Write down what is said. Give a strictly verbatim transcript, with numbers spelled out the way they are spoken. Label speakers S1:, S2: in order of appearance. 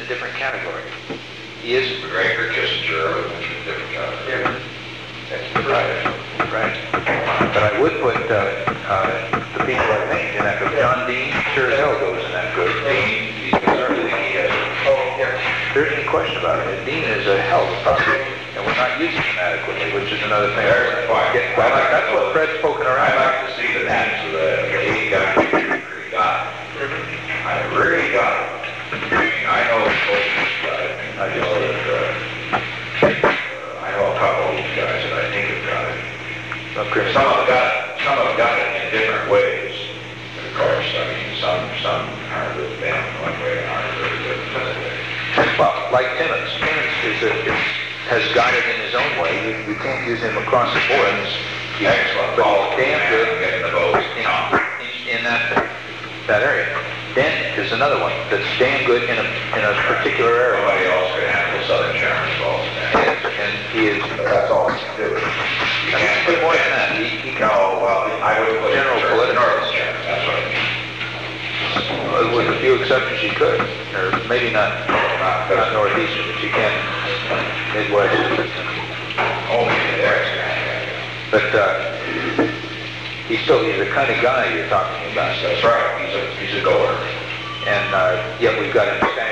S1: different category. He is
S2: McGregor, Kissinger, I would mention a different category.
S1: Yeah.
S2: That's right.
S1: Right. But I would put uh, uh, the people I named in that group. John Dean sure as hell goes in that group.
S2: Dean, he's certainly, he has,
S1: Oh, yeah. There isn't any question about it. Dean is a hell of a prosecutor, and we're not using him adequately, which is another thing.
S2: There's the point.
S1: Yeah, well, that's what Fred's poking
S2: I'd
S1: around.
S2: like to see the names of the, the eight guys who really got it. I really got it. I mean, I know most of these guys. I know that, uh, uh, I know a couple of these guys that I think have got it.
S1: Some criminals.
S2: Some have got it, some have got it in different ways. Of course, I mean, some, some are really bad one way and aren't really good another way.
S1: Well, like Timmons. Timmons is a, is, has got it in his own way. You, you can't use him across the board.
S2: Excellent.
S1: But
S2: All
S1: he's damn good
S2: getting the votes.
S1: in, in, in that that area. Dent is another one that's damn good in a in a particular area.
S2: Nobody else could handle Southern Chairman's votes.
S1: And, and he is.
S2: That's all he can do. You
S1: I mean,
S2: can't
S1: do more than that. He, he can.
S2: No, well, I would put
S1: General
S2: General
S1: political.
S2: Norris Chairman, that's what I mean.
S1: Uh, with a few exceptions, you could, or maybe not not, not northeastern, but you can Midwest.
S2: Only there.
S1: But uh, he's still he's the kind of guy you're talking about.
S2: That's right. He's a he's a goer.
S1: And uh, yet we've got him standing